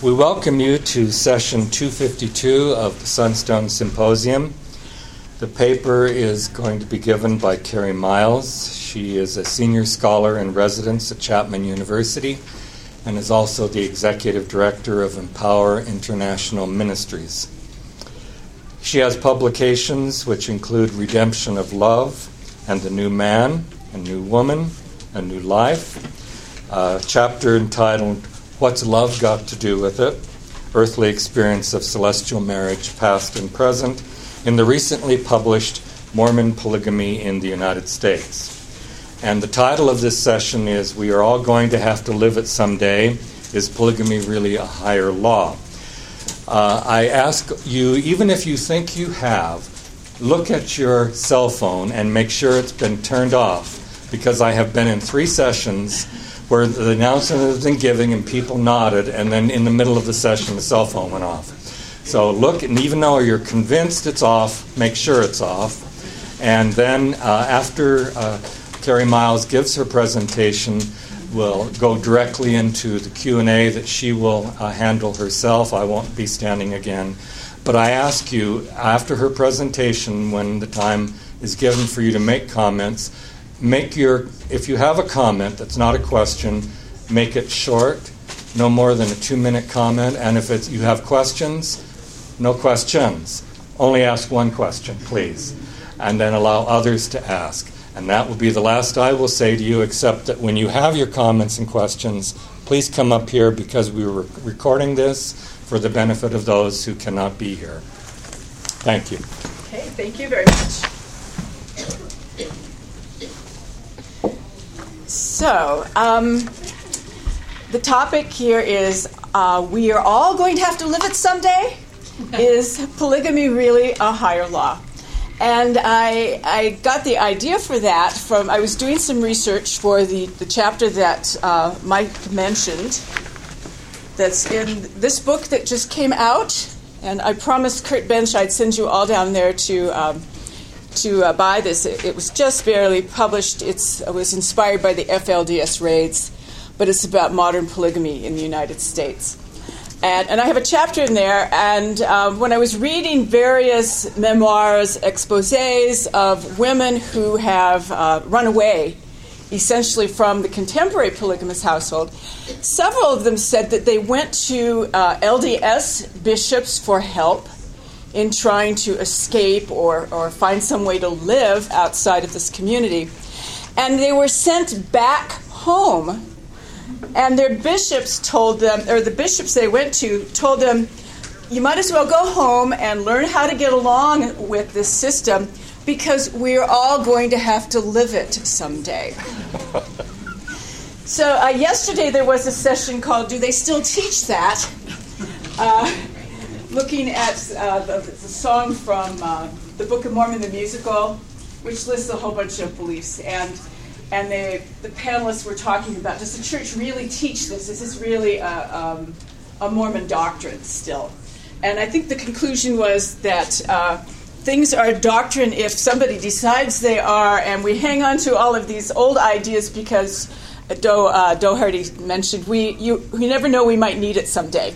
We welcome you to session 252 of the Sunstone Symposium. The paper is going to be given by Carrie Miles. She is a senior scholar in residence at Chapman University and is also the executive director of Empower International Ministries. She has publications which include Redemption of Love and The New Man, A New Woman, A New Life, a chapter entitled What's Love Got to Do with It? Earthly Experience of Celestial Marriage, Past and Present, in the recently published Mormon Polygamy in the United States. And the title of this session is We Are All Going to Have to Live It Someday. Is Polygamy Really a Higher Law? I ask you, even if you think you have, look at your cell phone and make sure it's been turned off, because I have been in 3 sessions where the announcement has been given and people nodded, and then in the middle of the session the cell phone went off. So look, and even though you're convinced it's off, make sure it's off. And then after Carrie Miles gives her presentation, we'll go directly into the Q&A that she will handle herself. I won't be standing again. But I ask you, after her presentation, when the time is given for you to make comments, if you have a comment that's not a question, make it short, no more than a 2-minute comment. And if you have questions, no questions. Only ask one question, please. And then allow others to ask. And that will be the last I will say to you, except that when you have your comments and questions, please come up here, because we were recording this for the benefit of those who cannot be here. Thank you. Okay, thank you very much. So, the topic here is we are all going to have to live it someday. Is polygamy really a higher law? And I got the idea for that from, I was doing some research for the chapter that Mike mentioned that's in this book that just came out. And I promised Kurt Bench I'd send you all down there to buy this. It was just barely published. It was inspired by the FLDS raids, but it's about modern polygamy in the United States. And I have a chapter in there, and when I was reading various memoirs, exposés of women who have run away, essentially from the contemporary polygamous household, several of them said that they went to LDS bishops for help in trying to escape or find some way to live outside of this community. And they were sent back home, and their bishops told them, or the bishops they went to told them, you might as well go home and learn how to get along with this system, because we're all going to have to live it someday. So yesterday there was a session called Do They Still Teach That? Looking at the song from the Book of Mormon, the musical, which lists a whole bunch of beliefs. And the panelists were talking about, does the church really teach this? Is this really a Mormon doctrine still? And I think the conclusion was that things are doctrine if somebody decides they are, and we hang on to all of these old ideas because Doherty mentioned we never know, we might need it someday.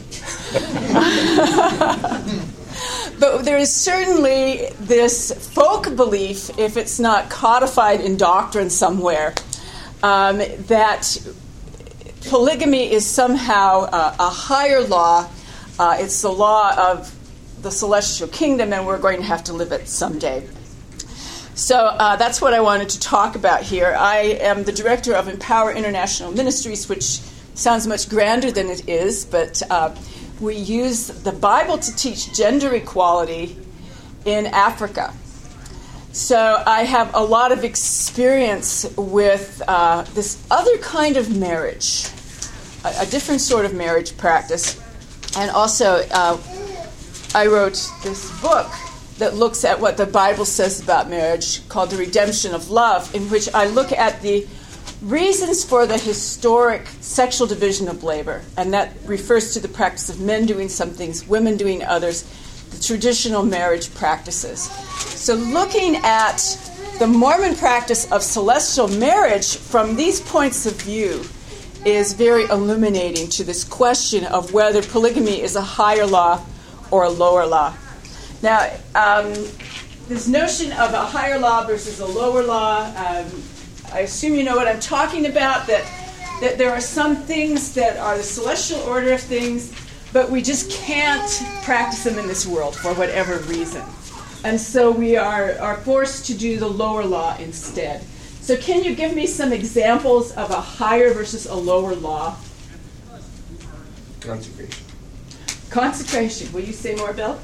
But there is certainly this folk belief, if it's not codified in doctrine somewhere, that polygamy is somehow a higher law. It's the law of the celestial kingdom, and we're going to have to live it someday. So that's what I wanted to talk about here. I am the director of Empower International Ministries, which sounds much grander than it is, but we use the Bible to teach gender equality in Africa. So I have a lot of experience with this other kind of marriage, a different sort of marriage practice. And also, I wrote this book that looks at what the Bible says about marriage, called The Redemption of Love, in which I look at the reasons for the historic sexual division of labor, and that refers to the practice of men doing some things, women doing others, the traditional marriage practices. So looking at the Mormon practice of celestial marriage from these points of view is very illuminating to this question of whether polygamy is a higher law or a lower law. Now, this notion of a higher law versus a lower law, I assume you know what I'm talking about, that there are some things that are the celestial order of things, but we just can't practice them in this world for whatever reason. And so we are forced to do the lower law instead. So can you give me some examples of a higher versus a lower law? Consecration. Consecration. Will you say more, Bill?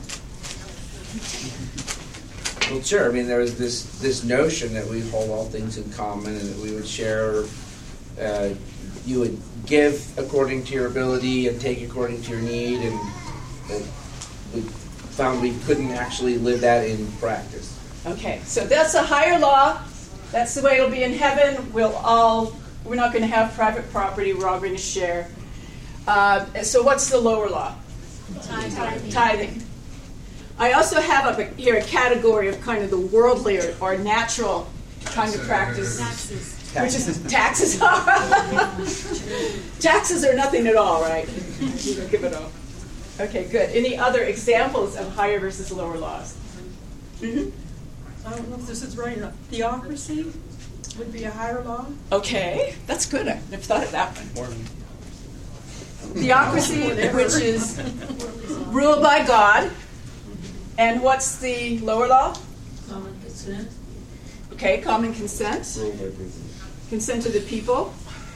Well, sure. I mean, there was this notion that we hold all things in common and that we would share. You would give according to your ability and take according to your need, and we found we couldn't actually live that in practice. Okay, so that's a higher law. That's the way it'll be in heaven. We're not going to have private property. We're all going to share. So what's the lower law? Tithing. I also have up here a category of kind of the worldly or natural kind of practice. Taxes. Which is taxes. Taxes are nothing at all, right? You don't give it up. Okay, good. Any other examples of higher versus lower laws? Mm-hmm. I don't know if this is right or not. Theocracy would be a higher law. Okay, that's good. I never thought of that one. Theocracy, which is ruled by God. And what's the lower law? Common consent. Okay, common consent. Ruled by people. Consent of the people.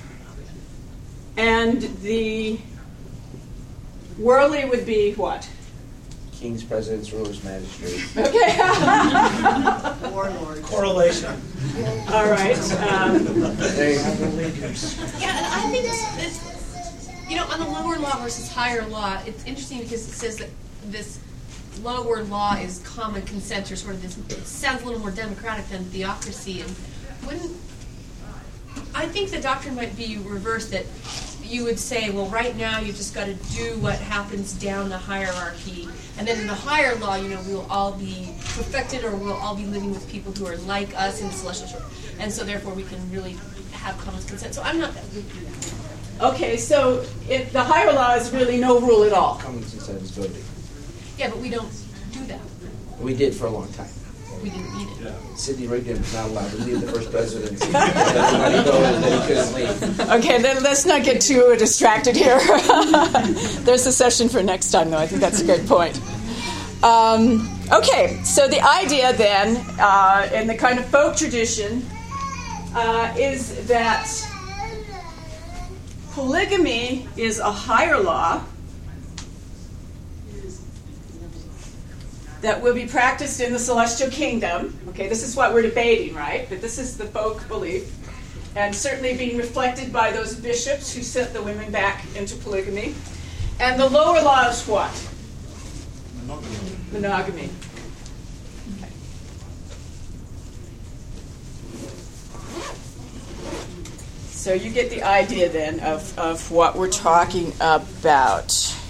And the worldly would be what? Kings, presidents, rulers, magistrates. Okay. Warlord. Correlation. All right. There you go. Yeah, and I think this, you know, on the lower law versus higher law, it's interesting because it says that this lower law is common consent, or sort of this, it sounds a little more democratic than theocracy. And I think the doctrine might be reversed, that you would say, well, right now you just got to do what happens down the hierarchy, and then in the higher law, you know, we'll all be perfected, or we'll all be living with people who are like us in the celestial shore, and so therefore we can really have common consent. So I'm not that weak with that. Okay, so the higher law is really no rule at all. Common consent is voting. Yeah, but we don't do that. We did for a long time. We didn't need it. Sidney Rigdon was not allowed to leave the first presidency. Everybody knows that he couldn't leave. Okay, then let's not get too distracted here. There's a session for next time, though. I think that's a great point. Okay, so the idea then, in the kind of folk tradition, is that polygamy is a higher law that will be practiced in the celestial kingdom. Okay, this is what we're debating, right? But this is the folk belief. And certainly being reflected by those bishops who sent the women back into polygamy. And the lower law is what? Monogamy. Okay. So you get the idea then of what we're talking about.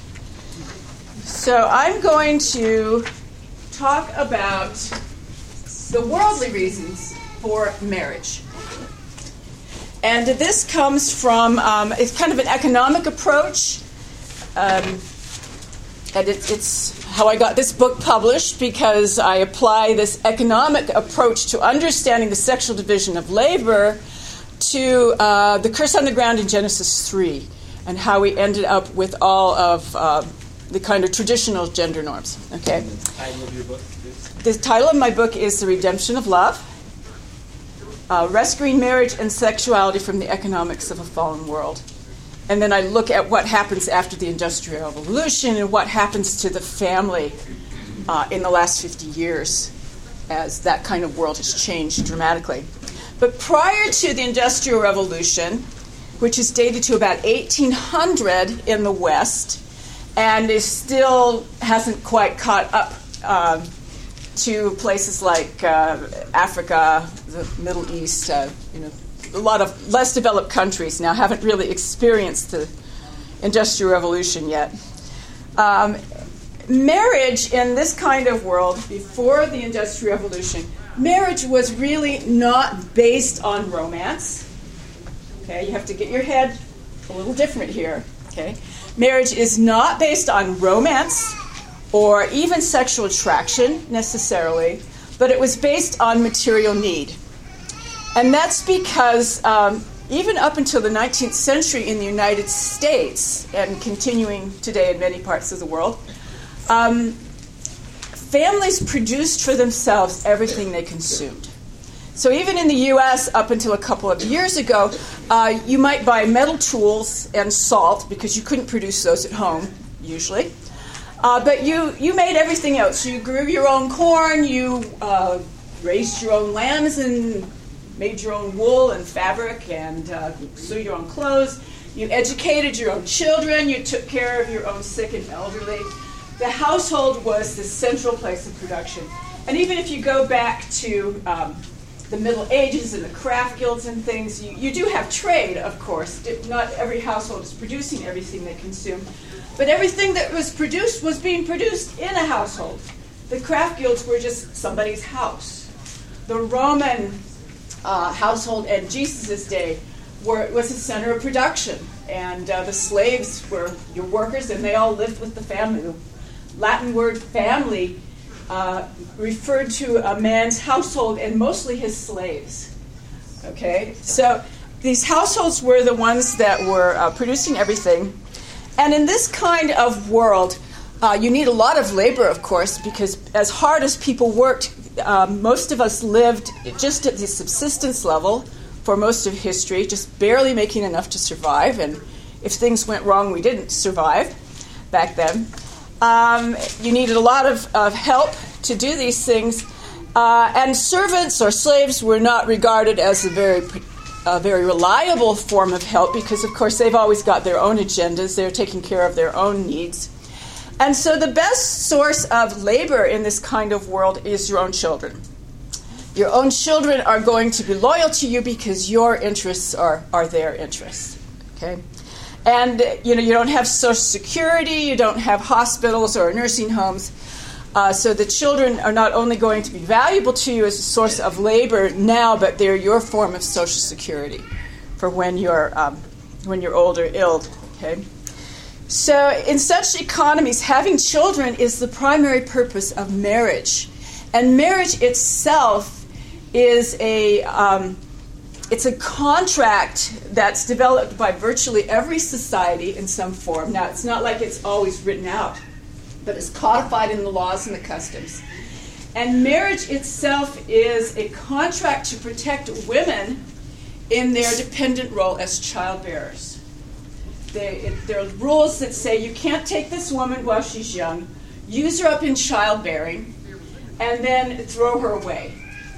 So I'm going to talk about the worldly reasons for marriage. And this comes from, it's kind of an economic approach. And it's how I got this book published, because I apply this economic approach to understanding the sexual division of labor to the curse on the ground in Genesis 3, and how we ended up with all of the kind of traditional gender norms. Okay. And the title of your book is? The title of my book is The Redemption of Love, Rescuing Marriage and Sexuality from the Economics of a Fallen World. And then I look at what happens after the Industrial Revolution and what happens to the family in the last 50 years as that kind of world has changed dramatically. But prior to the Industrial Revolution, which is dated to about 1800 in the West, and is still hasn't quite caught up to places like Africa, the Middle East, a lot of less developed countries now haven't really experienced the Industrial Revolution yet. Marriage in this kind of world, before the Industrial Revolution, marriage was really not based on romance. Okay, you have to get your head a little different here. Okay, marriage is not based on romance or even sexual attraction necessarily, but it was based on material need. And that's because even up until the 19th century in the United States, and continuing today in many parts of the world, families produced for themselves everything they consumed. So even in the U.S., up until a couple of years ago, you might buy metal tools and salt because you couldn't produce those at home, usually. But you made everything else. You grew your own corn, you raised your own lambs and made your own wool and fabric and sewed your own clothes. You educated your own children. You took care of your own sick and elderly. The household was the central place of production. And even if you go back to the Middle Ages and the craft guilds and things, you do have trade, of course. Not every household is producing everything they consume. But everything that was produced was being produced in a household. The craft guilds were just somebody's house. The Roman household in Jesus' day was the center of production. And the slaves were your workers, and they all lived with the family. The Latin word family referred to a man's household and mostly his slaves. Okay? So these households were the ones that were producing everything. And in this kind of world, you need a lot of labor, of course, because as hard as people worked, most of us lived just at the subsistence level for most of history, just barely making enough to survive. And if things went wrong, we didn't survive back then. You needed a lot of help to do these things. And servants or slaves were not regarded as a very reliable form of help because, of course, they've always got their own agendas. They're taking care of their own needs. And so the best source of labor in this kind of world is your own children. Your own children are going to be loyal to you because your interests are their interests. Okay? And you don't have Social Security, you don't have hospitals or nursing homes. So the children are not only going to be valuable to you as a source of labor now, but they're your form of Social Security for when you're old or ill. Okay. So in such economies, having children is the primary purpose of marriage, and marriage itself is it's a contract that's developed by virtually every society in some form. Now, it's not like it's always written out, but it's codified in the laws and the customs. And marriage itself is a contract to protect women in their dependent role as childbearers. There are rules that say you can't take this woman while she's young, use her up in childbearing, and then throw her away.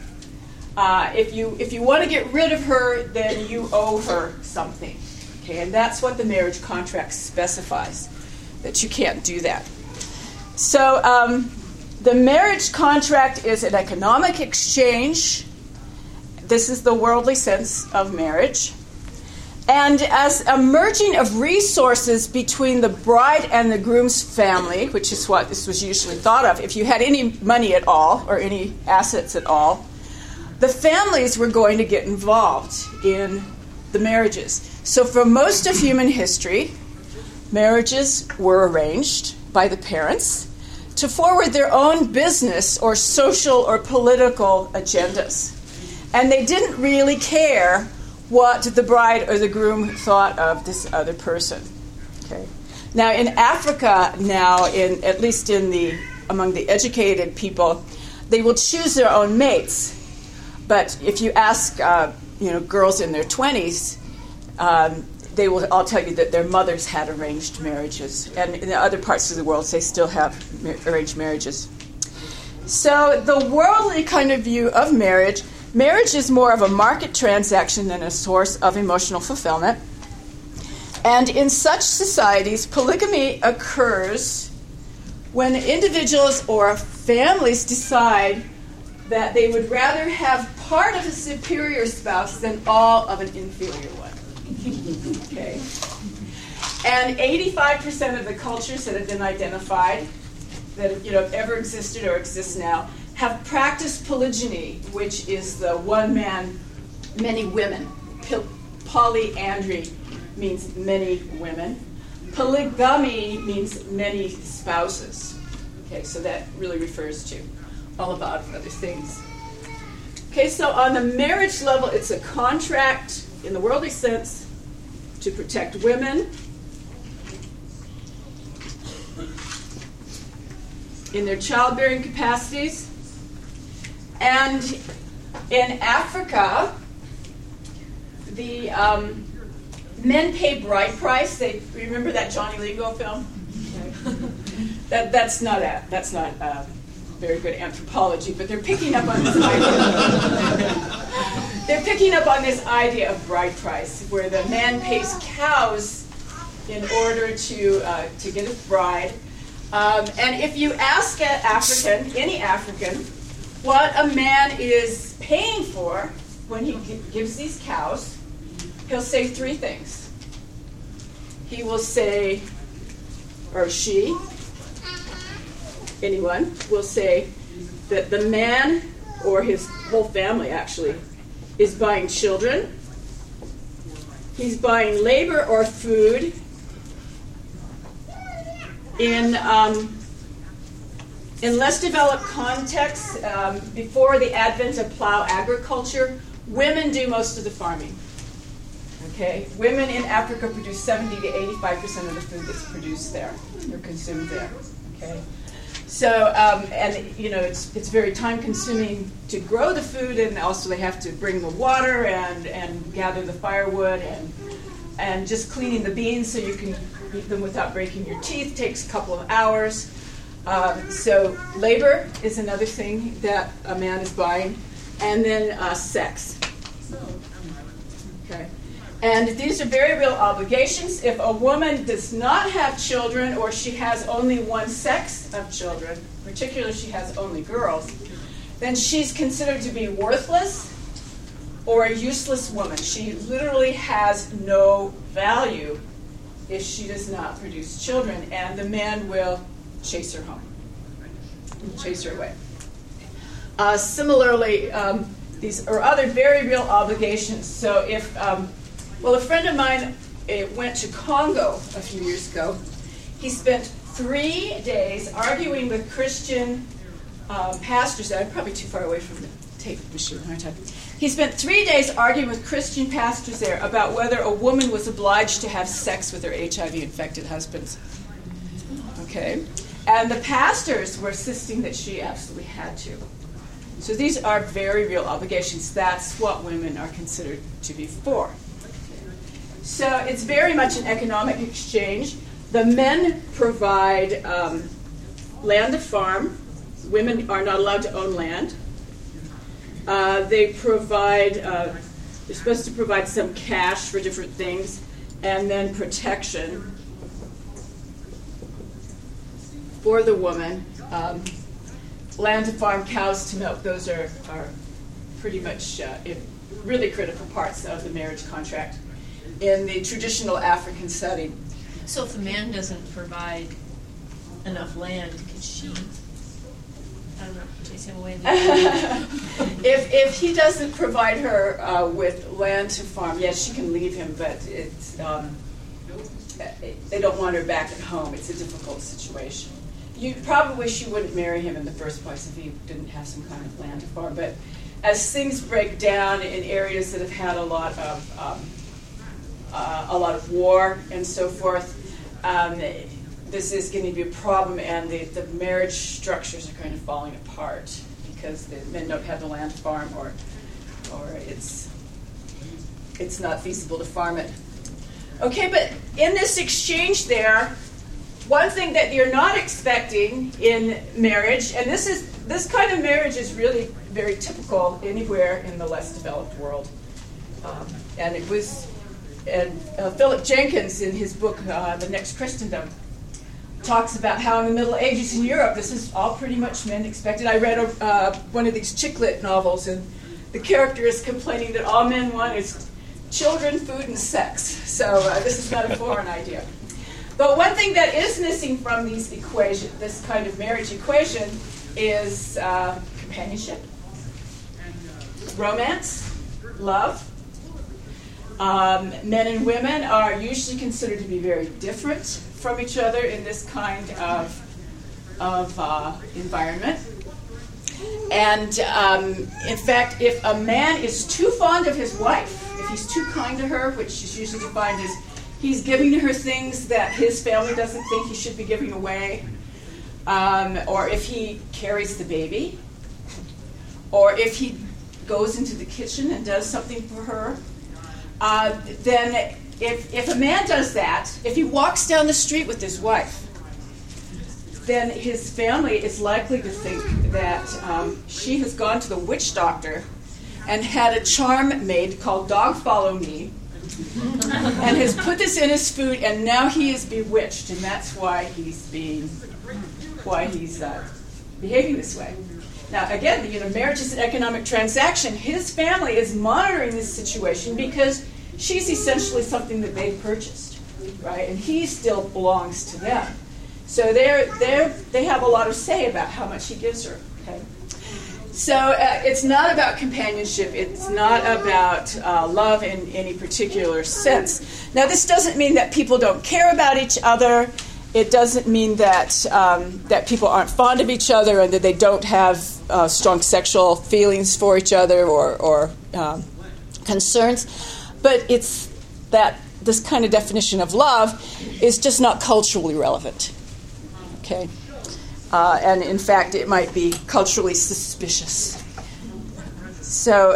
If you want to get rid of her, then you owe her something. Okay, and that's what the marriage contract specifies, that you can't do that. So the marriage contract is an economic exchange. This is the worldly sense of marriage. And as a merging of resources between the bride and the groom's family, which is what this was usually thought of, if you had any money at all or any assets at all, the families were going to get involved in the marriages. So for most of human history, marriages were arranged by the parents to forward their own business or social or political agendas. And they didn't really care what the bride or the groom thought of this other person. Okay. Now in Africa at least among the educated people, they will choose their own mates. But if you ask girls in their 20s, they will all tell you that their mothers had arranged marriages. And in the other parts of the world, they still have arranged marriages. So the worldly kind of view of marriage is more of a market transaction than a source of emotional fulfillment. And in such societies, polygamy occurs when individuals or families decide that they would rather have part of a superior spouse than all of an inferior one. Okay. And 85% of the cultures that have been identified that have ever existed or exist now have practiced polygyny, which is the one man, many women, polyandry, means many women. Polygamy means many spouses. Okay, so that really refers to all about other things. Okay, so on the marriage level, it's a contract in the worldly sense to protect women in their childbearing capacities. And in Africa, the men pay bride price. Remember that Johnny Lingo film? That's not very good anthropology, but they're picking up on this idea. They're picking up on this idea of bride price, where the man pays cows in order to get a bride. And if you ask an African, any African, what a man is paying for when he gives these cows, he'll say three things. He will say, or she, anyone, will say that the man, or his whole family actually, is buying children, he's buying labor or food. In less developed contexts, before the advent of plow agriculture, women do most of the farming. Okay, women in Africa produce 70 to 85% of the food that's produced there, or consumed there. Okay, so and you know it's very time-consuming to grow the food, and also they have to bring the water and gather the firewood and just cleaning the beans so you can eat them without breaking your teeth takes a couple of hours. So labor is another thing that a man is buying, and then sex. Okay. And these are very real obligations. If a woman does not have children, or she has only one sex of children, particularly if she has only girls, then she's considered to be worthless or a useless woman. She literally has no value if she does not produce children, and the man will chase her home, chase her away. Similarly, these are other very real obligations. So if a friend of mine went to Congo a few years ago. He spent 3 days arguing with Christian pastors. I'm probably too far away from the tape machine, aren't I? He spent 3 days arguing with Christian pastors there about whether a woman was obliged to have sex with her HIV-infected husbands. Okay? And the pastors were insisting that she absolutely had to. So these are very real obligations. That's what women are considered to be for. So it's very much an economic exchange. The men provide land to farm. Women are not allowed to own land. They provide, they're supposed to provide some cash for different things, and then protection for the woman. Land to farm, cows to milk, those are pretty much really critical parts of the marriage contract in the traditional African setting. So if the man doesn't provide enough land, could she, I don't know, chase him away? If he doesn't provide her with land to farm, yes, she can leave him, but it's they don't want her back at home. It's a difficult situation. She wouldn't marry him in the first place if he didn't have some kind of land to farm. But as things break down in areas that have had a lot of war and so forth, this is going to be a problem, and the marriage structures are kind of falling apart because the men don't have the land to farm, or it's not feasible to farm it. Okay, but in this exchange there, one thing that you're not expecting in marriage, and this kind of marriage is really very typical anywhere in the less developed world, and Philip Jenkins in his book The Next Christendom talks about how in the Middle Ages in Europe this is all pretty much men expected. I read one of these chick lit novels, and the character is complaining that all men want is children, food, and sex. So this is not a foreign idea. But one thing that is missing from this kind of marriage equation, is companionship, romance, love. Men and women are usually considered to be very different from each other in this kind of environment. And in fact, if a man is too fond of his wife, if he's too kind to her, which is usually defined as he's giving to her things that his family doesn't think he should be giving away, or if he carries the baby, or if he goes into the kitchen and does something for her, then if a man does that, if he walks down the street with his wife, then his family is likely to think that she has gone to the witch doctor and had a charm made called Dog Follow Me, and has put this in his food, and now he is bewitched, and that's why he's behaving this way. Now, again, marriage is an economic transaction. His family is monitoring this situation because she's essentially something that they've purchased, right? And he still belongs to them. So they have a lot of say about how much he gives her. Okay? So it's not about companionship. It's not about love in any particular sense. Now, this doesn't mean that people don't care about each other. It doesn't mean that that people aren't fond of each other and that they don't have strong sexual feelings for each other or concerns. But it's that this kind of definition of love is just not culturally relevant. Okay? And in fact, it might be culturally suspicious. So,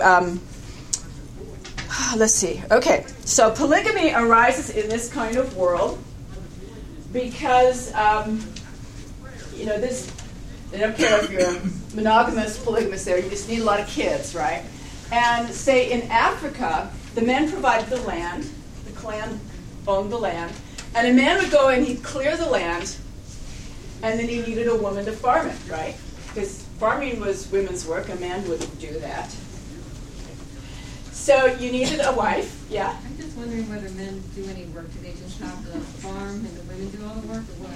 let's see. Okay, so polygamy arises in this kind of world because, this, they don't care if you're monogamous, polygamous there, you just need a lot of kids, right? And say in Africa, the men provided the land, the clan owned the land, and a man would go and he'd clear the land, and then he needed a woman to farm it, right? Because farming was women's work. A man wouldn't do that. So you needed a wife, yeah? I'm just wondering whether men do any work. Do they just have the farm and the women do all the work, or what?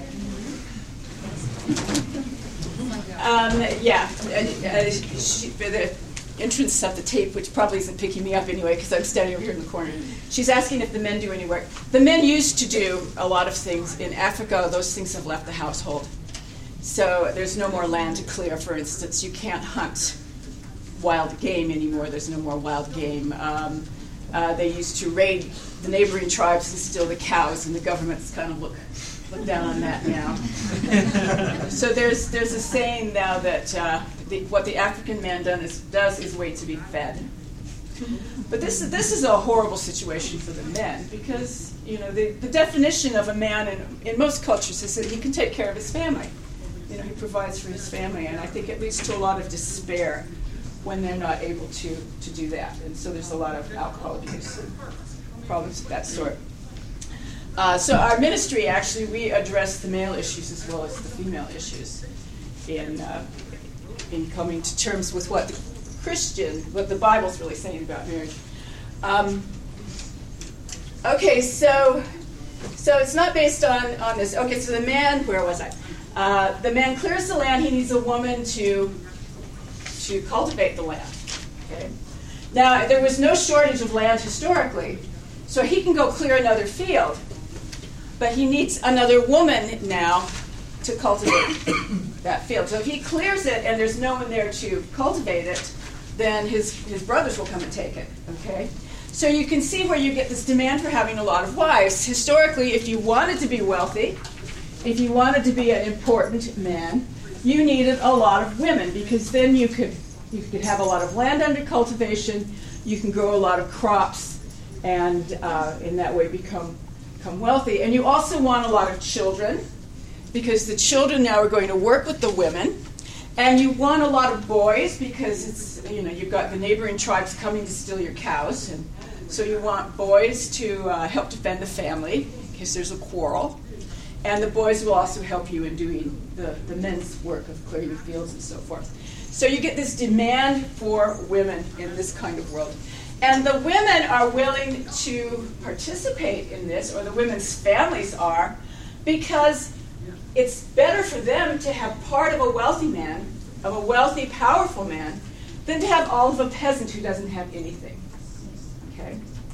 For the entrance of the tape, which probably isn't picking me up anyway because I'm standing over here in the corner, she's asking if the men do any work. The men used to do a lot of things. In Africa, those things have left the household. So there's no more land to clear, for instance. You can't hunt wild game anymore. There's no more wild game. They used to raid the neighboring tribes and steal the cows, and the government's kind of look down on that now. So there's a saying now that what the African man does is wait to be fed. But this is a horrible situation for the men because the definition of a man in most cultures is that he can take care of his family. He provides for his family, and I think it leads to a lot of despair when they're not able to do that. And so there's a lot of alcohol abuse and problems of that sort. So our ministry, actually, we address the male issues as well as the female issues in coming to terms with what the Bible's really saying about marriage. Okay, so it's not based on this. Okay, so the man, where was I? The man clears the land. He needs a woman to cultivate the land. Okay. Now, there was no shortage of land historically, so he can go clear another field. But he needs another woman now to cultivate that field. So if he clears it and there's no one there to cultivate it, then his brothers will come and take it. Okay? So you can see where you get this demand for having a lot of wives. Historically, if you wanted to be wealthy, if you wanted to be an important man, you needed a lot of women because then you could have a lot of land under cultivation, you can grow a lot of crops, and in that way become wealthy. And you also want a lot of children because the children now are going to work with the women. And you want a lot of boys because it's you've got the neighboring tribes coming to steal your cows, and so you want boys to help defend the family in case there's a quarrel. And the boys will also help you in doing the men's work of clearing the fields and so forth. So you get this demand for women in this kind of world. And the women are willing to participate in this, or the women's families are, because it's better for them to have part of a wealthy man, of a wealthy, powerful man, than to have all of a peasant who doesn't have anything. Okay?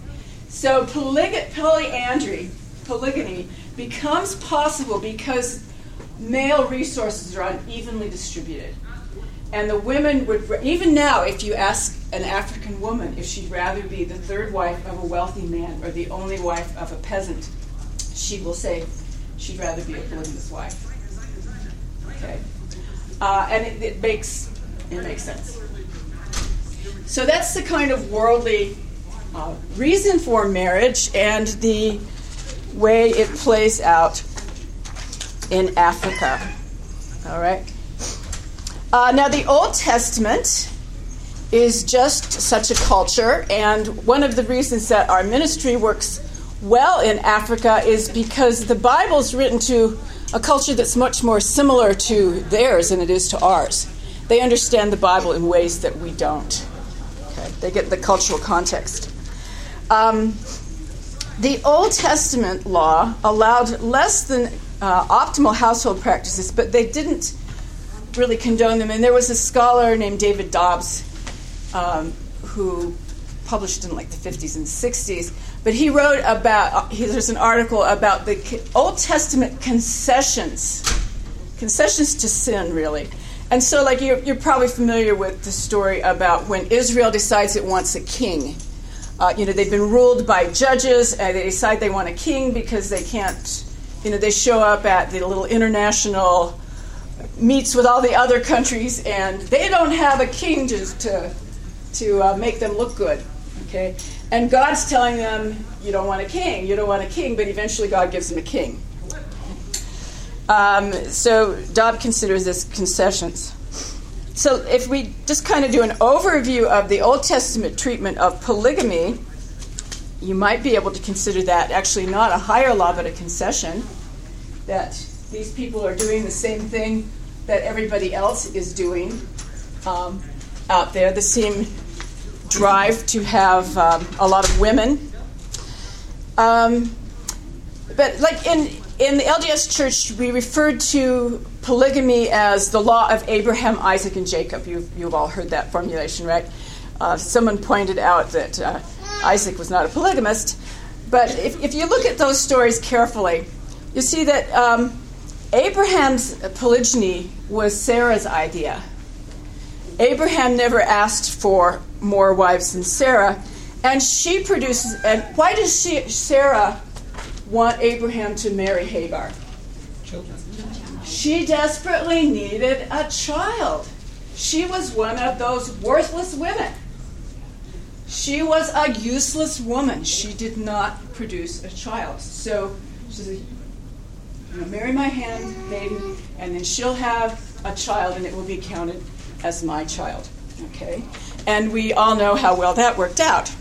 So polyandry, polygamy, becomes possible because male resources are unevenly distributed. And the women would, even now, if you ask an African woman if she'd rather be the third wife of a wealthy man or the only wife of a peasant, she will say she'd rather be a polygamous wife. Okay, and it makes sense. So that's the kind of worldly reason for marriage and the way it plays out in Africa. All right. Now, the Old Testament is just such a culture, and one of the reasons that our ministry works well in Africa is because the Bible is written to a culture that's much more similar to theirs than it is to ours. They understand the Bible in ways that we don't. Okay? They get the cultural context. The Old Testament law allowed less than optimal household practices, but they didn't really condone them. And there was a scholar named David Dobbs who published in like the 50s and 60s, but he wrote about, there's an article about the Old Testament concessions to sin, really. And so like you're probably familiar with the story about when Israel decides it wants a king. They've been ruled by judges, and they decide they want a king because they can't, they show up at the little international meets with all the other countries, and they don't have a king just to make them look good, okay? And God's telling them, you don't want a king, but eventually God gives them a king. So Dobb considers this concessions. So if we just kind of do an overview of the Old Testament treatment of polygamy, you might be able to consider that actually not a higher law, but a concession, that these people are doing the same thing that everybody else is doing out there, the same drive to have a lot of women. But like in the LDS Church, we referred to polygamy as the law of Abraham, Isaac, and Jacob. You've all heard that formulation, right? Someone pointed out that Isaac was not a polygamist. But if you look at those stories carefully, you see that Abraham's polygyny was Sarah's idea. Abraham never asked for more wives than Sarah, and she produces. And why does Sarah want Abraham to marry Hagar? Children. She desperately needed a child. She was one of those worthless women. She was a useless woman. She did not produce a child. So she said, marry my handmaiden, and then she'll have a child, and it will be counted as my child. Okay? And we all know how well that worked out.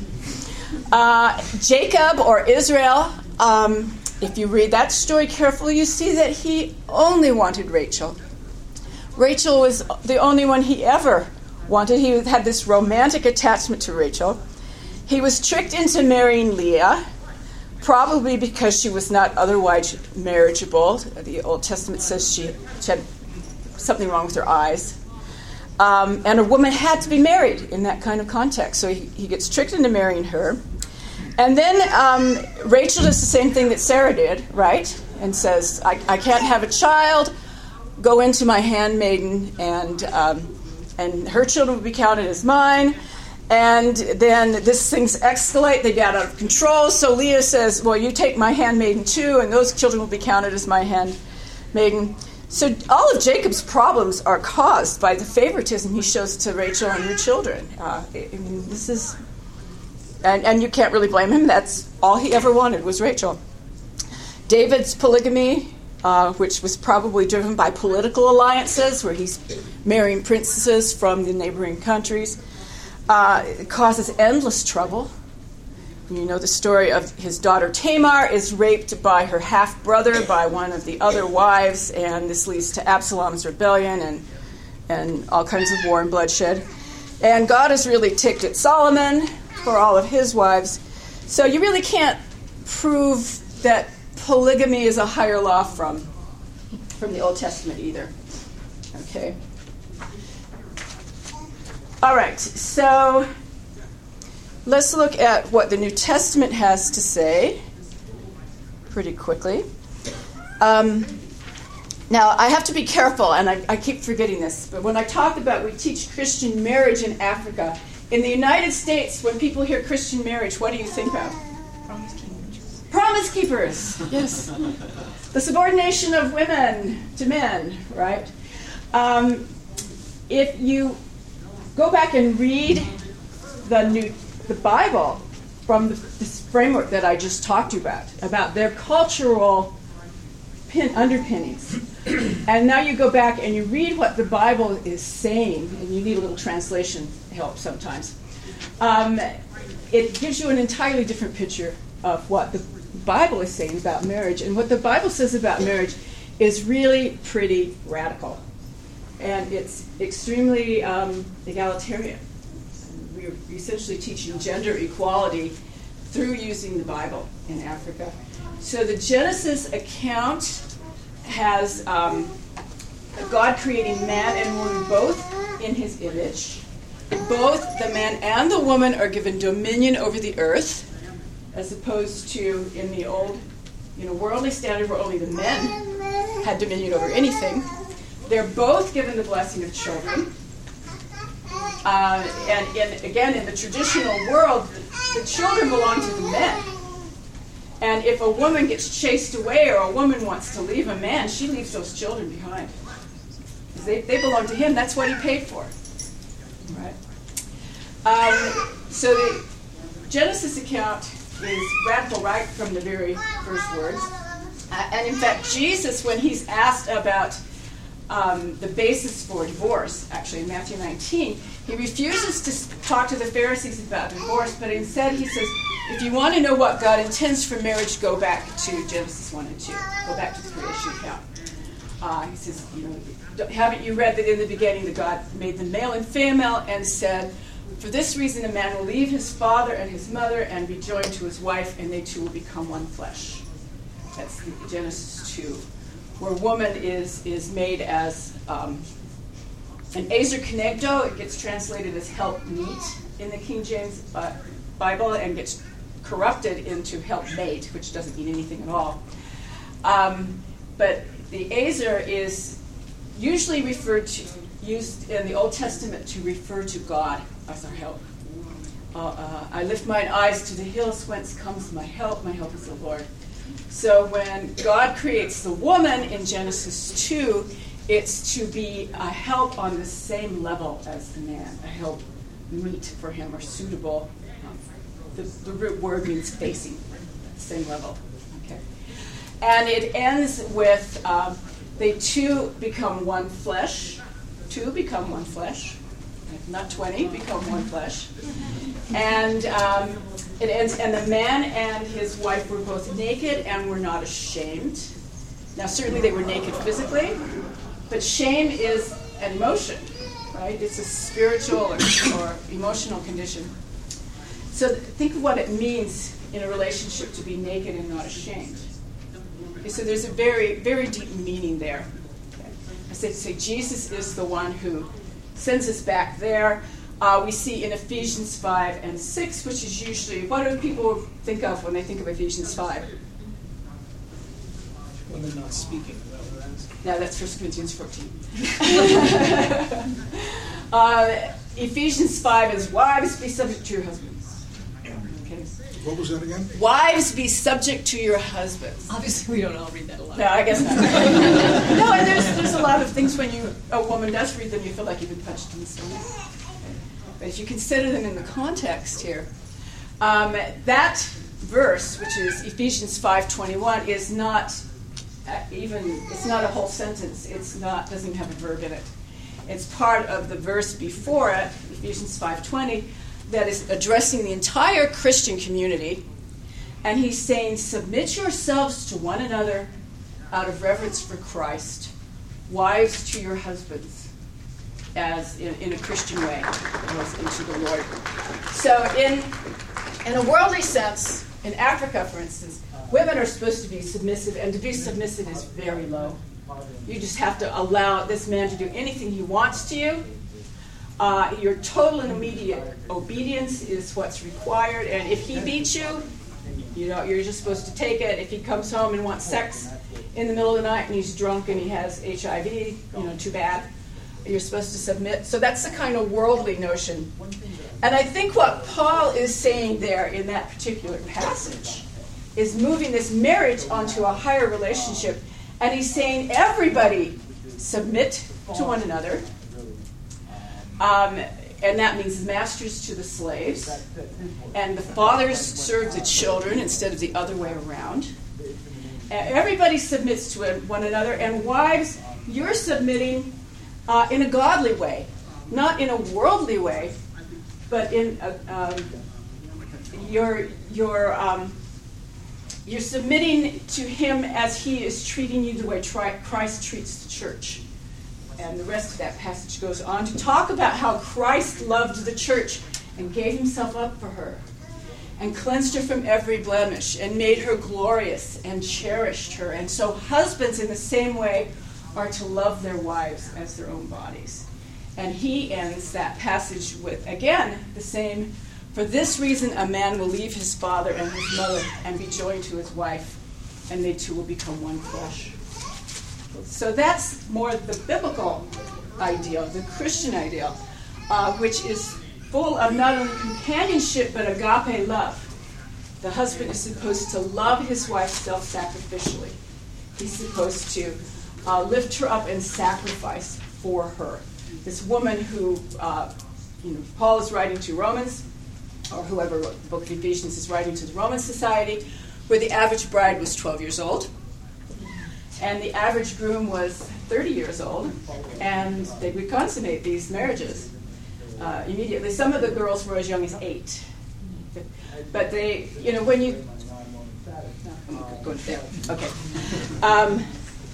Jacob, or Israel, if you read that story carefully, you see that he only wanted Rachel. Rachel was the only one he ever wanted. He had this romantic attachment to Rachel. He was tricked into marrying Leah, probably because she was not otherwise marriageable. The Old Testament says she had something wrong with her eyes. And a woman had to be married in that kind of context. So he gets tricked into marrying her. And then Rachel does the same thing that Sarah did, right? And says, I can't have a child. Go into my handmaiden, and her children will be counted as mine. And then things escalate. They get out of control. So Leah says, well, you take my handmaiden too, and those children will be counted as my handmaiden. So all of Jacob's problems are caused by the favoritism he shows to Rachel and her children. This is... And you can't really blame him. That's all he ever wanted was Rachel. David's polygamy, which was probably driven by political alliances, where he's marrying princesses from the neighboring countries, causes endless trouble. You know the story of his daughter Tamar is raped by her half-brother, by one of the other wives, and this leads to Absalom's rebellion and all kinds of war and bloodshed. And God is really ticked at Solomon for all of his wives. So you really can't prove that polygamy is a higher law from the Old Testament either. Okay. All right. So let's look at what the New Testament has to say pretty quickly. Now, I have to be careful, and I keep forgetting this, but when I talk about we teach Christian marriage in Africa, in the United States, when people hear Christian marriage, what do you think of? Promise keepers. Promise keepers, yes. The subordination of women to men, right? If you go back and read the Bible from this framework that I just talked to you about their cultural underpinnings, and now you go back and you read what the Bible is saying, and you need a little translation help sometimes, it gives you an entirely different picture of what the Bible is saying about marriage. And what the Bible says about marriage is really pretty radical. And it's extremely egalitarian. We're essentially teaching gender equality through using the Bible in Africa. So the Genesis account has God creating man and woman both in his image. Both the man and the woman are given dominion over the earth, as opposed to in the old, worldly standard where only the men had dominion over anything. They're both given the blessing of children. And in the traditional world, the children belong to the men. And if a woman gets chased away or a woman wants to leave a man, she leaves those children behind. Because they belong to him. That's what he paid for. Right? So the Genesis account is radical right from the very first words. And in fact, Jesus, when he's asked about the basis for divorce, actually in Matthew 19, he refuses to talk to the Pharisees about divorce, but instead he says, if you want to know what God intends for marriage, go back to Genesis 1 and 2. Go back to the creation account. He says, haven't you read that in the beginning that God made them male and female and said, for this reason a man will leave his father and his mother and be joined to his wife, and they two will become one flesh. That's Genesis 2. Where woman is made as an ezer kenegdo. It gets translated as help meet in the King James Bible and gets corrupted into helpmate, which doesn't mean anything at all. But the ezer is usually used in the Old Testament to refer to God as our help. I lift mine eyes to the hills, whence comes my help. My help is the Lord. So when God creates the woman in Genesis 2, it's to be a help on the same level as the man, a help meet for him or suitable. The root word means facing, the same level. Okay. And it ends with they two become one flesh. Two become one flesh. Not 20, become one flesh. And it ends, and the man and his wife were both naked and were not ashamed. Now, certainly they were naked physically, but shame is an emotion, right? It's a spiritual or emotional condition. So think of what it means in a relationship to be naked and not ashamed. Okay, so there's a very, very deep meaning there. Okay. I said to say Jesus is the one who sends us back there. We see in Ephesians 5 and 6, which is usually, what do people think of when they think of Ephesians 5? When they're not speaking. No, that's 1 Corinthians 14. Ephesians 5 is, wives, be subject to your husbands. Okay. What was that again? Wives, be subject to your husbands. Obviously, we don't all read that aloud. No, I guess not. No, and there's a lot of things when a woman does read them, you feel like you've been punched in the stomach. But if you consider them in the context here, that verse, which is Ephesians 5:21, is not it's not a whole sentence. Doesn't even have a verb in it. It's part of the verse before it, Ephesians 5:20, that is addressing the entire Christian community. And he's saying, submit yourselves to one another out of reverence for Christ. Wives to your husbands, as in a Christian way, as into the Lord. So in a worldly sense, in Africa, for instance, women are supposed to be submissive, and to be submissive is very low. You just have to allow this man to do anything he wants to you. Your total and immediate obedience is what's required, and if he beats you, you're just supposed to take it. If he comes home and wants sex in the middle of the night and he's drunk and he has HIV, too bad. You're supposed to submit. So that's the kind of worldly notion. And I think what Paul is saying there in that particular passage is moving this marriage onto a higher relationship. And he's saying everybody submit to one another. And that means masters to the slaves. And the fathers serve the children instead of the other way around. Everybody submits to one another. And wives, you're submitting in a godly way. Not in a worldly way, but in you're submitting to him as he is treating you the way Christ treats the church. And the rest of that passage goes on to talk about how Christ loved the church and gave himself up for her and cleansed her from every blemish and made her glorious and cherished her. And so husbands in the same way are to love their wives as their own bodies. And he ends that passage with, again, the same, for this reason a man will leave his father and his mother and be joined to his wife, and they two will become one flesh. So that's more the biblical ideal, the Christian ideal, which is full of not only companionship but agape love. The husband is supposed to love his wife self-sacrificially. He's supposed to lift her up and sacrifice for her. This woman who, Paul is writing to Romans, or whoever wrote the book of Ephesians is writing to the Roman society, where the average bride was 12 years old. And the average groom was 30 years old, and they would consummate these marriages immediately. Some of the girls were as young as 8. But they, when you... No, I'm going there. Okay.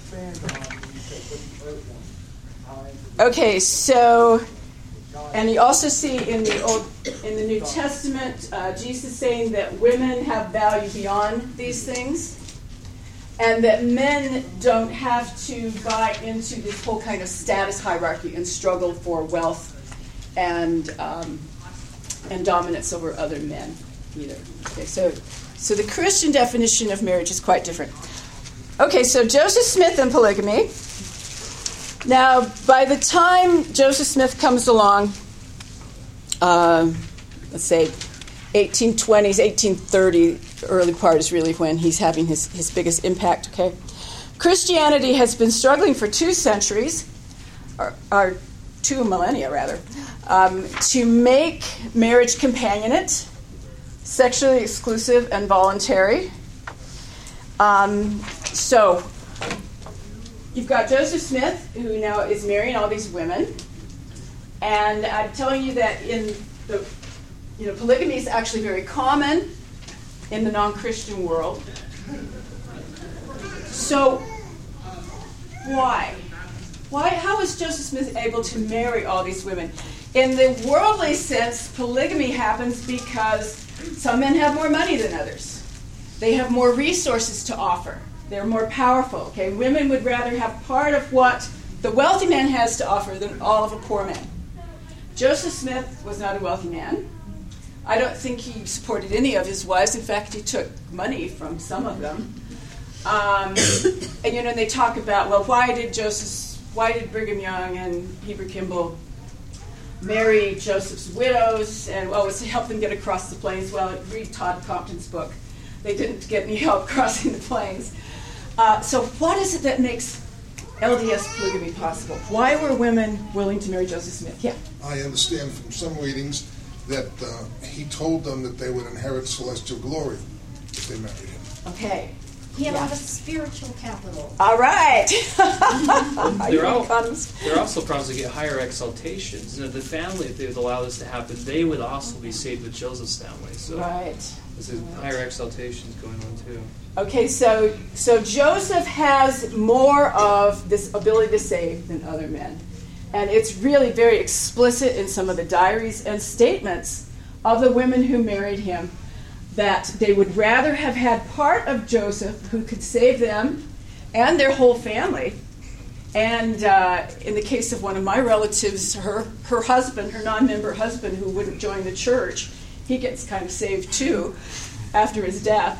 Okay, so... And you also see in the New Testament, Jesus saying that women have value beyond these things. And that men don't have to buy into this whole kind of status hierarchy and struggle for wealth and dominance over other men either. Okay, so the Christian definition of marriage is quite different. Okay, so Joseph Smith and polygamy. Now, by the time Joseph Smith comes along, let's say 1820s, 1830, early part is really when he's having his biggest impact, okay? Christianity has been struggling for 2 centuries, or 2 millennia, rather, to make marriage companionate, sexually exclusive, and voluntary. So, you've got Joseph Smith, who now is marrying all these women, and I'm telling you that in the polygamy is actually very common in the non-Christian world. So, why? How is Joseph Smith able to marry all these women? In the worldly sense, polygamy happens because some men have more money than others. They have more resources to offer. They're more powerful. Okay, women would rather have part of what the wealthy man has to offer than all of a poor man. Joseph Smith was not a wealthy man. I don't think he supported any of his wives. In fact, he took money from some of them. And they talk about, well, why did Brigham Young and Heber Kimball marry Joseph's widows? And, well, it was to help them get across the plains. Well, read Todd Compton's book. They didn't get any help crossing the plains. So what is it that makes LDS polygamy possible? Why were women willing to marry Joseph Smith? Yeah. I understand from some readings that he told them that they would inherit celestial glory if they married him. Okay. He had a lot of spiritual capital. All right. There are also problems that get higher exaltations. The family, if they would allow this to happen, they would also be saved with Joseph's family. So right. There's higher exaltations going on too. Okay, so Joseph has more of this ability to save than other men. And it's really very explicit in some of the diaries and statements of the women who married him that they would rather have had part of Joseph who could save them and their whole family And in the case of one of my relatives, her husband, her non-member husband who wouldn't join the church, he gets kind of saved too after his death.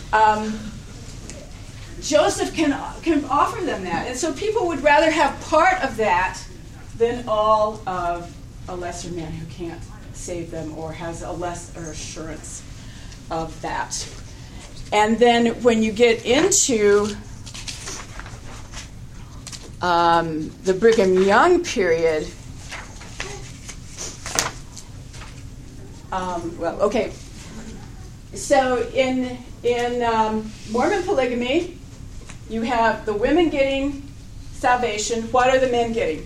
Joseph can offer them that. And so people would rather have part of that than all of a lesser man who can't save them or has a lesser assurance of that. And then when you get into the Brigham Young period, so in Mormon polygamy, you have the women getting salvation. What are the men getting?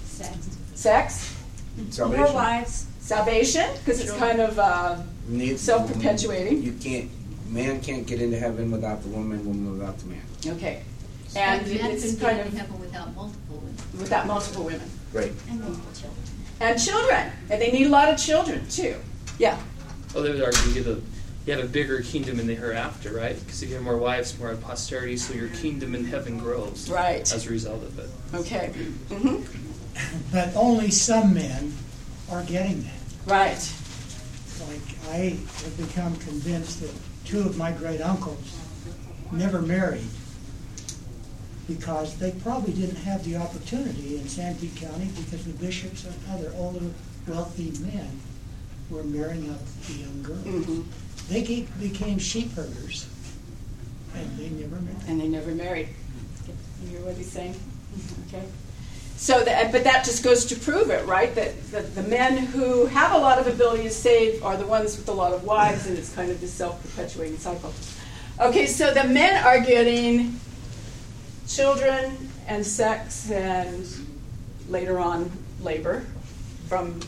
Sex? Salvation. More wives. Salvation, because it's kind of self-perpetuating. Man can't get into heaven without the woman, woman without the man. Okay. And men it's can kind get of in heaven without multiple women. without multiple women. Right. And multiple children. And children. And they need a lot of children, too. Yeah. Well, they would argue you have a bigger kingdom in the hereafter, right? Because if you have more wives, more posterity, so your kingdom in heaven grows. Right. As a result of it. Okay. Mm-hmm. But only some men are getting that. Right. Like, I have become convinced that two of my great uncles never married because they probably didn't have the opportunity in Sanpete County because the bishops and other older, wealthy men were marrying up the young girls. Mm-hmm. They became sheep herders, and they never married. You hear what he's saying? Okay. So, but that just goes to prove it, right? That the men who have a lot of ability to save are the ones with a lot of wives, and it's kind of this self-perpetuating cycle. Okay, so the men are getting children and sex and later on labor from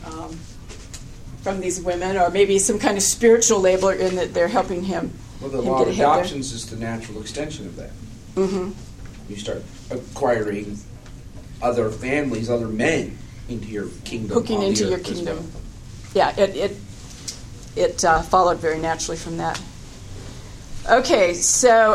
these women, or maybe some kind of spiritual labor in that they're helping him. Well, the law of adoptions is the natural extension of that. Mm-hmm. You start acquiring other families, other men into your kingdom. Hooking into your kingdom. Well. Yeah, it followed very naturally from that. Okay, so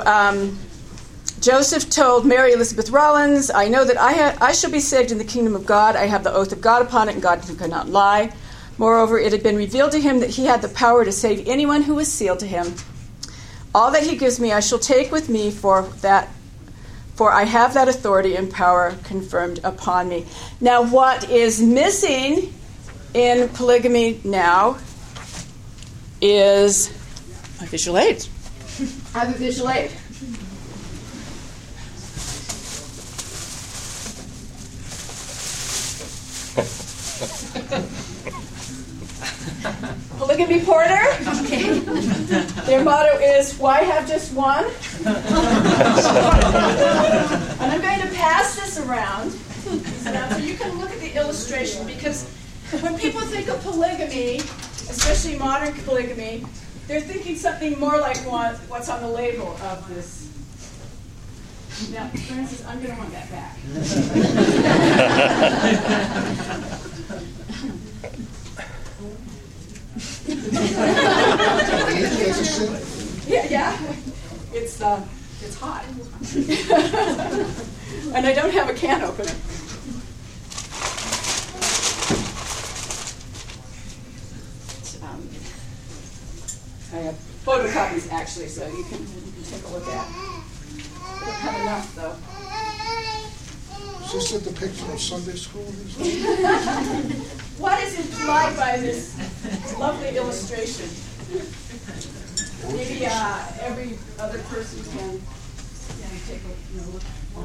Joseph told Mary Elizabeth Rollins, I know that I shall be saved in the kingdom of God. I have the oath of God upon it, and God cannot lie. Moreover, it had been revealed to him that he had the power to save anyone who was sealed to him. All that he gives me I shall take with me, for I have that authority and power confirmed upon me. Now, what is missing in polygamy now is a visual aid. I have a visual aid. Polygamy Porter. Okay. Their motto is, why have just one? And I'm going to pass this around so you can look at the illustration, because when people think of polygamy, especially modern polygamy, they're thinking something more like what's on the label of this. Now, Francis, I'm going to want that back. Yeah. It's hot. And I don't have a can opener. I have photocopies, actually, so you can take a look at. I don't have enough, though. Is this a depiction of Sunday school? What is implied by this lovely illustration? Maybe every other person can take a look.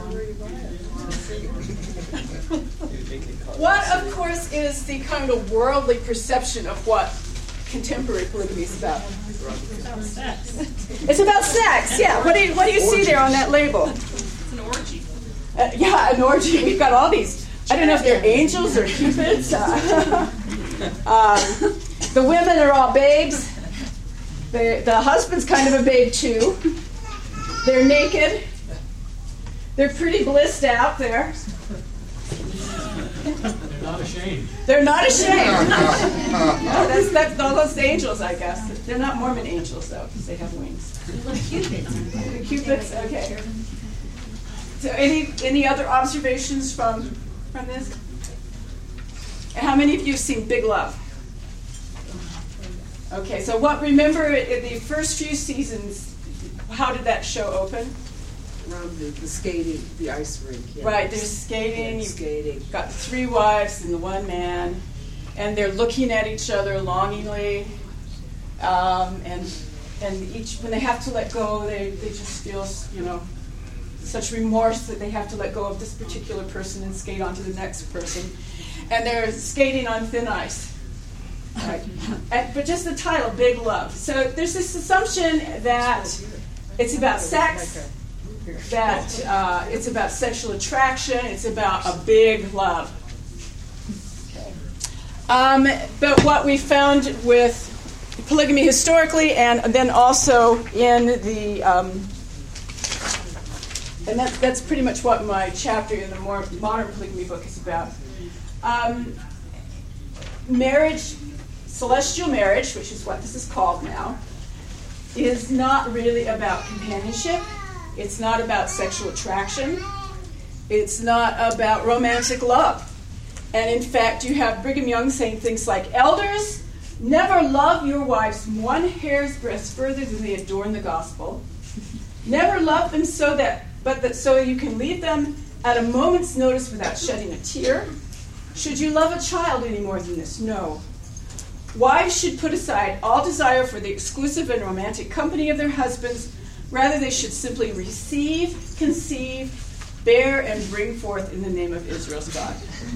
What, of course, is the kind of worldly perception of what contemporary polygamy is about? It's about sex. It's about sex, yeah. What do you see there on that label? It's an orgy. Yeah, an orgy. We've got all these. I don't know if they're angels or cupids. The women are all babes. The husband's kind of a babe, too. They're naked. They're pretty blissed out there. They're not ashamed. They're not ashamed. No, that's all those angels, I guess. They're not Mormon angels, though, because they have wings. Cupids. Cupids, okay. So any other observations from this? And how many of you have seen Big Love? Okay, so remember in the first few seasons, how did that show open? Around the skating, the ice rink. Yeah. Right, there's skating. You've got 3 wives and the 1 man, and they're looking at each other longingly, and each when they have to let go, they just feel such remorse that they have to let go of this particular person and skate on to the next person, and they're skating on thin ice. Right. But just the title, Big Love. So there's this assumption that it's about sex, that it's about sexual attraction, it's about a big love. Okay. But what we found with polygamy historically, and then also in the, and that's pretty much what my chapter in the more modern polygamy book is about. Marriage, celestial marriage, which is what this is called now, is not really about companionship. It's not about sexual attraction. It's not about romantic love. And in fact, you have Brigham Young saying things like, elders, never love your wives 1 hair's breadth further than they adorn the gospel. Never love them so you can leave them at a moment's notice without shedding a tear. Should you love a child any more than this? No. Wives should put aside all desire for the exclusive and romantic company of their husbands. Rather, they should simply receive, conceive, bear, and bring forth in the name of Israel's God.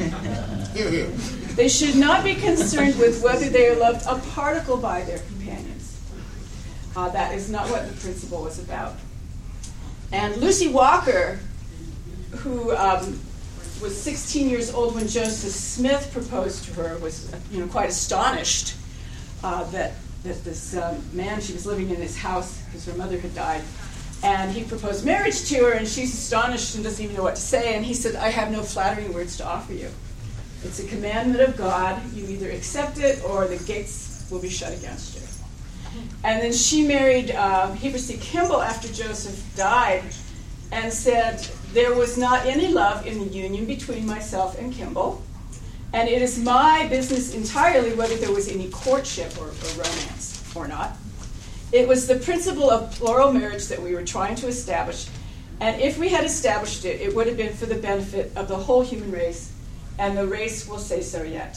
They should not be concerned with whether they are loved a particle by their companions. That is not what the principle was about. And Lucy Walker, who was 16 years old when Joseph Smith proposed to her, was quite astonished that this man, she was living in his house because her mother had died, and he proposed marriage to her, and she's astonished and doesn't even know what to say, and he said, I have no flattering words to offer you. It's a commandment of God. You either accept it or the gates will be shut against you. And then she married Heber C. Kimball after Joseph died and said, there was not any love in the union between myself and Kimball, and it is my business entirely whether there was any courtship or romance or not. It was the principle of plural marriage that we were trying to establish, and if we had established it, it would have been for the benefit of the whole human race, and the race will say so yet.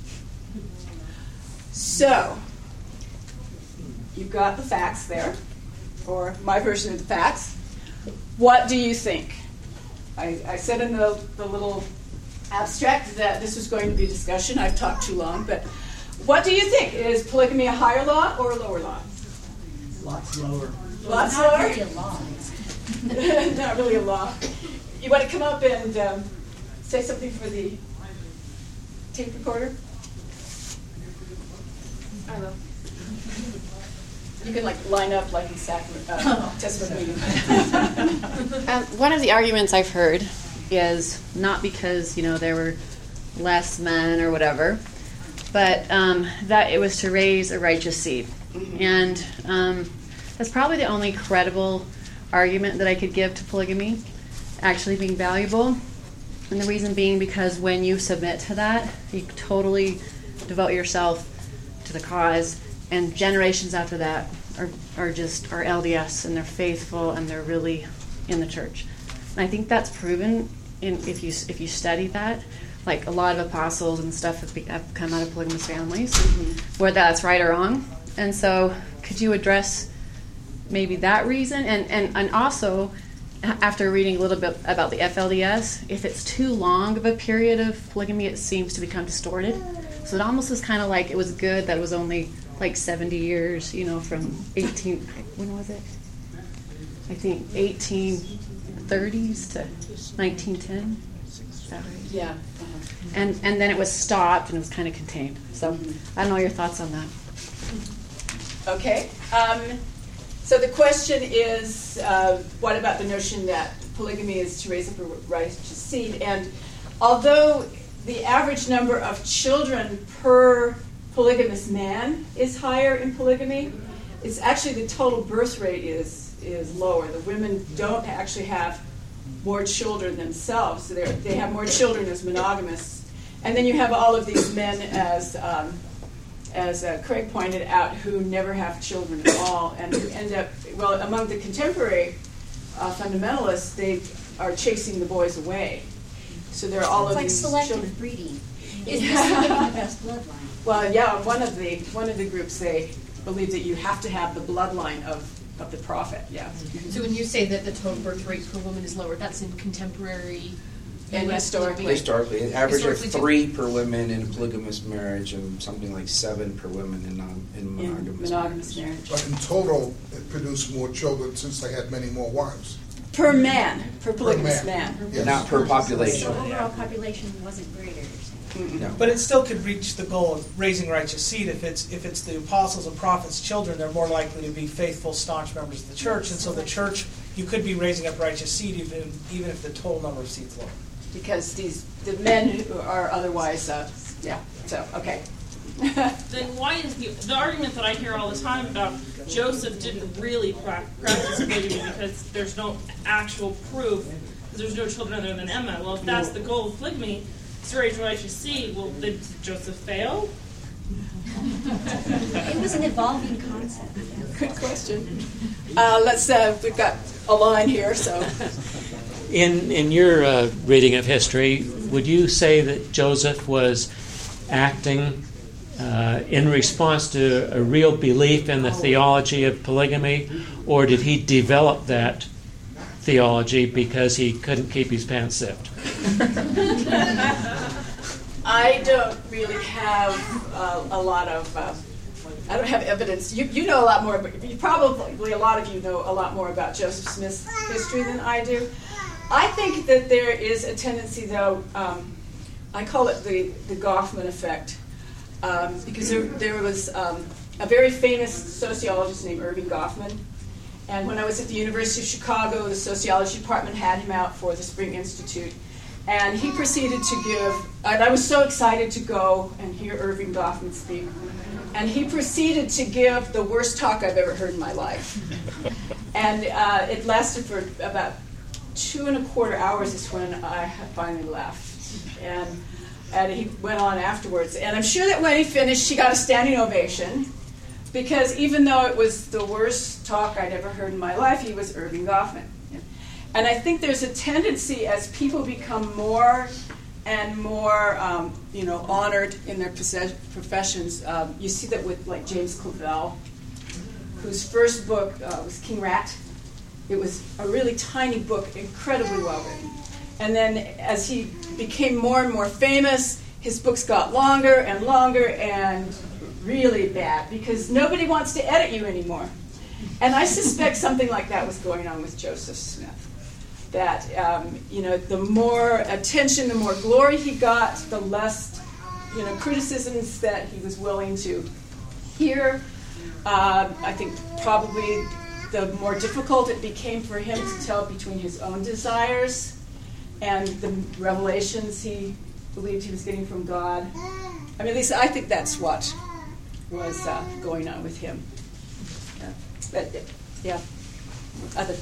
So, you've got the facts there, or my version of the facts. What do you think? I said in the little abstract that this was going to be a discussion. I've talked too long, but what do you think? Is polygamy a higher law or a lower law? Lots lower. Lots Not lower? really a law. Not really a law. You want to come up and say something for the tape recorder? I will. You can line up like in testimony meeting. One of the arguments I've heard is not because there were less men or whatever, but that it was to raise a righteous seed, and that's probably the only credible argument that I could give to polygamy actually being valuable. And the reason being because when you submit to that, you totally devote yourself to the cause, and generations after that are LDS, and they're faithful, and they're really in the church. And I think that's proven if you study that. Like a lot of apostles and stuff have come out of polygamous families, whether that's right or wrong. And so could you address maybe that reason? And also, after reading a little bit about the FLDS, if it's too long of a period of polygamy, it seems to become distorted. So it almost is kind of like it was good that it was only 70 years, from when was it? I think 1830s to 1910. Is that right? Yeah. Uh-huh. And then it was stopped and it was kind of contained. So I don't know your thoughts on that. Okay. So the question is, what about the notion that polygamy is to raise up a righteous seed? And although the average number of children per polygamous man is higher in polygamy, it's actually the total birth rate is lower. The women don't actually have more children themselves. So they have more children as monogamists. And then you have all of these men, as Craig pointed out, who never have children at all, and who end up, well, among the contemporary fundamentalists, they are chasing the boys away. So there are all of these selective children. breeding. Is this getting the best bloodline? Well, yeah, one of the groups, they believe that you have to have the bloodline of the prophet. Yeah. So when you say that the total birth rate per woman is lower, that's in contemporary and historically. Historically, an average of Historically, 3 per woman in a polygamous marriage, and something like 7 per woman in monogamous marriage. But in total, it produced more children since they had many more wives. Per man, per polygamous man. Yes. Not per population. So overall population wasn't greater. No. But it still could reach the goal of raising righteous seed. If it's the apostles and prophets' children, they're more likely to be faithful, staunch members of the church. And so the church, you could be raising up righteous seed even if the total number of seeds lower. Because the men who are otherwise, so, okay. Then why is the argument that I hear all the time about Joseph didn't really practice polygamy because there's no actual proof, because there's no children other than Emma. Well, if that's the goal of polygamy, to raise righteous seed, well, did Joseph fail? It was an evolving concept. Good question. We've got a line here, so. In your reading of history, would you say that Joseph was acting in response to a real belief in the theology of polygamy, or did he develop that theology because he couldn't keep his pants zipped? I don't really have a lot of. I don't have evidence. You know a lot more, but probably a lot of you know a lot more about Joseph Smith's history than I do. I think that there is a tendency, though. I call it the Goffman effect, because there was a very famous sociologist named Irving Goffman. And when I was at the University of Chicago, the sociology department had him out for the Spring Institute. And he proceeded to give, and I was so excited to go and hear Irving Goffman speak. And he proceeded to give the worst talk I've ever heard in my life. And it lasted for about 2.25 hours is when I finally left. And he went on afterwards. And I'm sure that when he finished, he got a standing ovation. Because even though it was the worst talk I'd ever heard in my life, he was Irving Goffman. And I think there's a tendency as people become more and more, honored in their professions. You see that with like James Clavell, whose first book was King Rat. It was a really tiny book, incredibly well written. And then as he became more and more famous, his books got longer and longer and really bad because nobody wants to edit you anymore. And I suspect something like that was going on with Joseph Smith. That, the more attention, the more glory he got, the less, criticisms that he was willing to hear. I think probably the more difficult it became for him to tell between his own desires and the revelations he believed he was getting from God. I mean, at least I think that's what was going on with him. Other.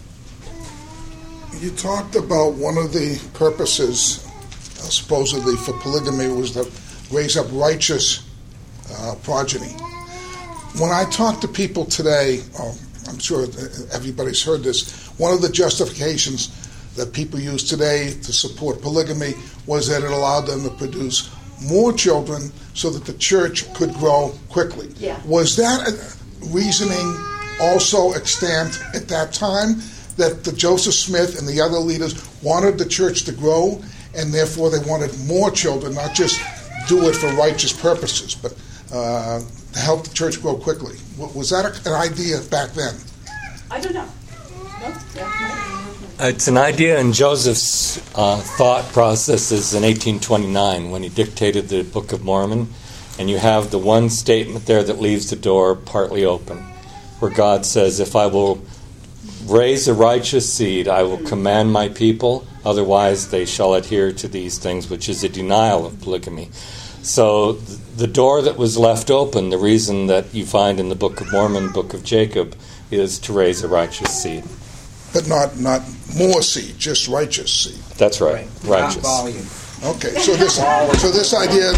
You talked about one of the purposes, supposedly, for polygamy was to raise up righteous progeny. When I talk to people today, I'm sure everybody's heard this, one of the justifications that people use today to support polygamy was that it allowed them to produce more children so that the church could grow quickly. Yeah. Was that reasoning also extant at that time? That the Joseph Smith and the other leaders wanted the church to grow, and therefore they wanted more children, not just do it for righteous purposes, but to help the church grow quickly. Was that an idea back then? I don't know. It's an idea in Joseph's thought processes in 1829 when he dictated the Book of Mormon, and you have the one statement there that leaves the door partly open, where God says, if I will raise a righteous seed, I will command my people, otherwise they shall adhere to these things, which is a denial of polygamy. So the door that was left open, the reason that you find in the Book of Mormon, Book of Jacob, is to raise a righteous seed. But not more seed, just righteous seed. That's right. Righteous. Not volume. Okay, so this idea,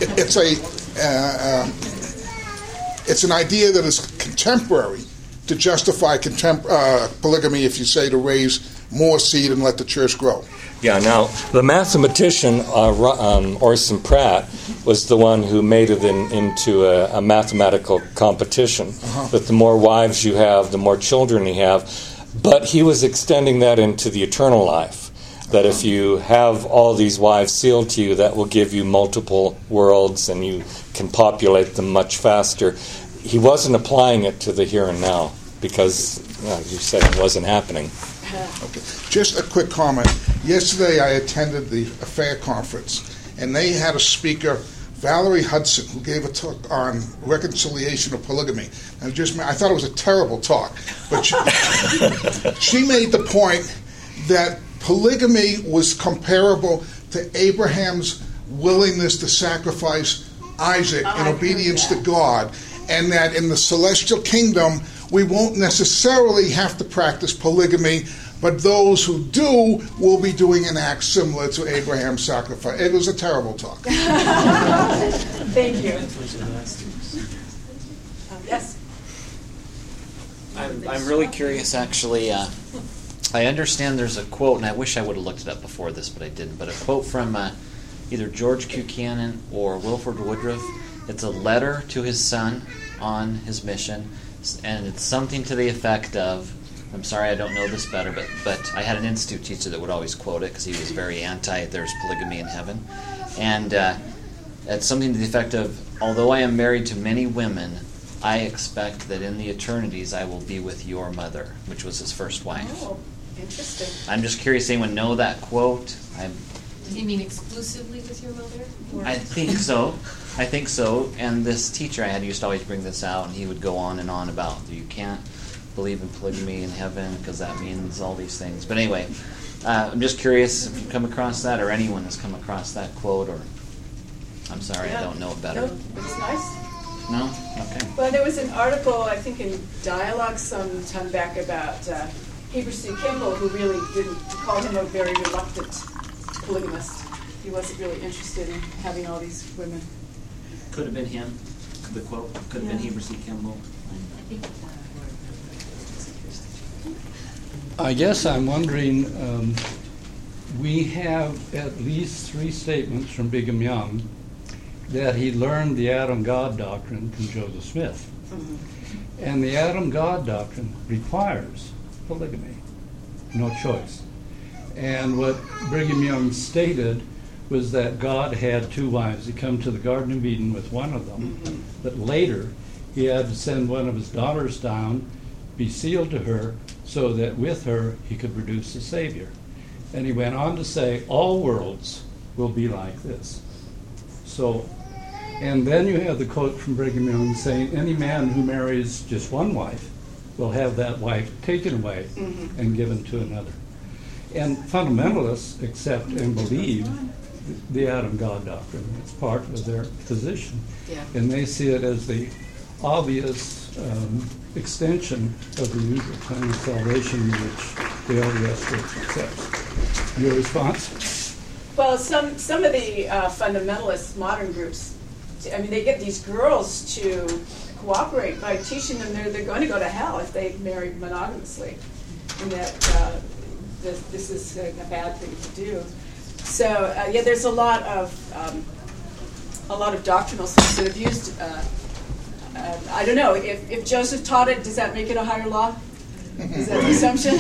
it's an idea that is contemporary to justify polygamy, if you say, to raise more seed and let the church grow. Yeah, now, the mathematician Orson Pratt was the one who made it into a mathematical competition. That the more wives you have, the more children you have. But he was extending that into the eternal life. That if you have all these wives sealed to you, that will give you multiple worlds and you can populate them much faster. He wasn't applying it to the here and now because you said it wasn't happening. Okay. Just a quick comment. Yesterday I attended the Affair Conference, and they had a speaker, Valerie Hudson, who gave a talk on reconciliation of polygamy. And I thought it was a terrible talk, but she made the point that polygamy was comparable to Abraham's willingness to sacrifice Isaac in obedience to God, and that in the celestial kingdom we won't necessarily have to practice polygamy, but those who do will be doing an act similar to Abraham's sacrifice. It was a terrible talk. Thank you. Yes? I'm really curious, actually. I understand there's a quote, and I wish I would have looked it up before this, but I didn't. But a quote from either George Buchanan or Wilford Woodruff. It's a letter to his son on his mission, and it's something to the effect of, I'm sorry I don't know this better, but I had an institute teacher that would always quote it because he was very there's polygamy in heaven. And it's something to the effect of, although I am married to many women, I expect that in the eternities I will be with your mother, which was his first wife. Oh, interesting. I'm just curious, anyone know that quote? Does he mean exclusively with your mother? Or? I think so. And this teacher I had used to always bring this out, and he would go on and on about you can't believe in polygamy in heaven because that means all these things. But anyway, I'm just curious if you've come across that, or anyone has come across that quote, or I'm sorry, I don't know it better. No, it's nice. No? Okay. Well, there was an article, I think, in Dialogue some time back about Heber C. Kimball, who really didn't call him a very reluctant polygamist. He wasn't really interested in having all these women. Could have been him. The quote could have been Heber C. Kimball. I guess I'm wondering, we have at least 3 statements from Brigham Young that he learned the Adam-God doctrine from Joseph Smith. Mm-hmm. And the Adam-God doctrine requires polygamy, no choice. And what Brigham Young stated was that God had 2 wives. He come to the Garden of Eden with one of them, but later he had to send one of his daughters down, be sealed to her, so that with her he could produce a Savior. And he went on to say, all worlds will be like this. So, and then you have the quote from Brigham Young saying, any man who marries just one wife will have that wife taken away and given to another. And fundamentalists accept and believe the Adam-God doctrine. It's part of their position. Yeah. And they see it as the obvious extension of the usual plan of salvation which the LDS Church accepts. Your response? Well, some of the fundamentalist modern groups, I mean, they get these girls to cooperate by teaching them they're going to go to hell if they marry monogamously, and that this is a bad thing to do. So there's a lot of doctrinal things that have used. I don't know if Joseph taught it. Does that make it a higher law? Is that the assumption?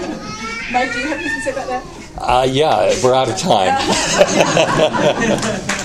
Mike, do you have anything to say about that? Yeah, we're out of time.